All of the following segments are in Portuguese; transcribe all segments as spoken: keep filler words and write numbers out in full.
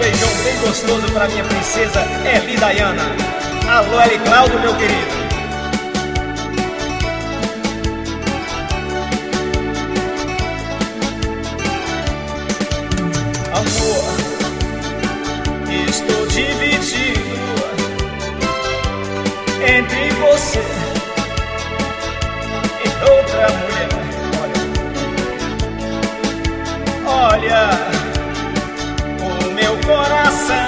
beijão bem gostoso pra minha princesa Eli Dayana. Alô, Eli Cláudio, meu querido. Amor, estou dividido entre você e outra mulher. Olha, o meu coração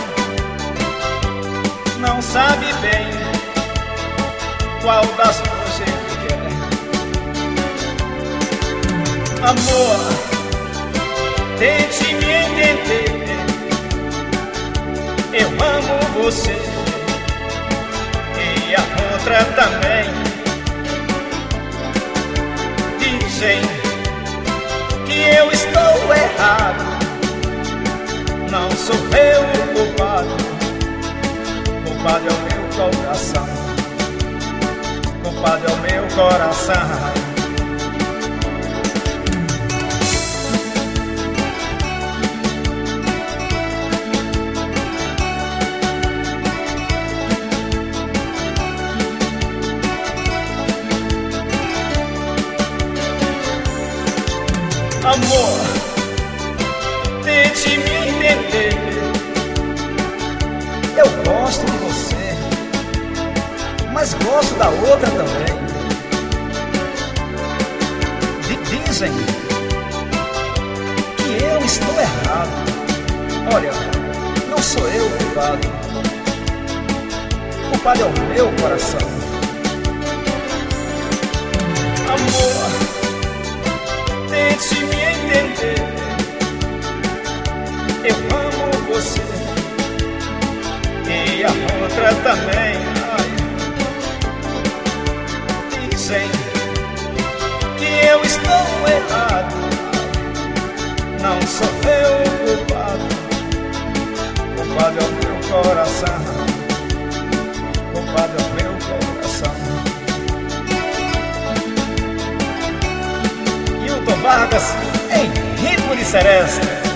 não, não sabe bem qual das duas ele quer. Amor, tente me entender. Eu amo você e a outra também. Dizem que eu estou errado, não sou eu o culpado. Culpado é o meu coração, culpado é o meu coração. Amor, tente me entender. Eu gosto de você, mas gosto da outra também. Dizem que eu estou errado. Olha, não sou eu o culpado. O culpado é o meu coração. Amor, tente me entender. Eu amo você e a outra também. Ai. Dizem que eu estou errado, não sou eu o culpado. Culpado é o meu coração, culpado é o meu coração. Vargas em ritmo de seresta.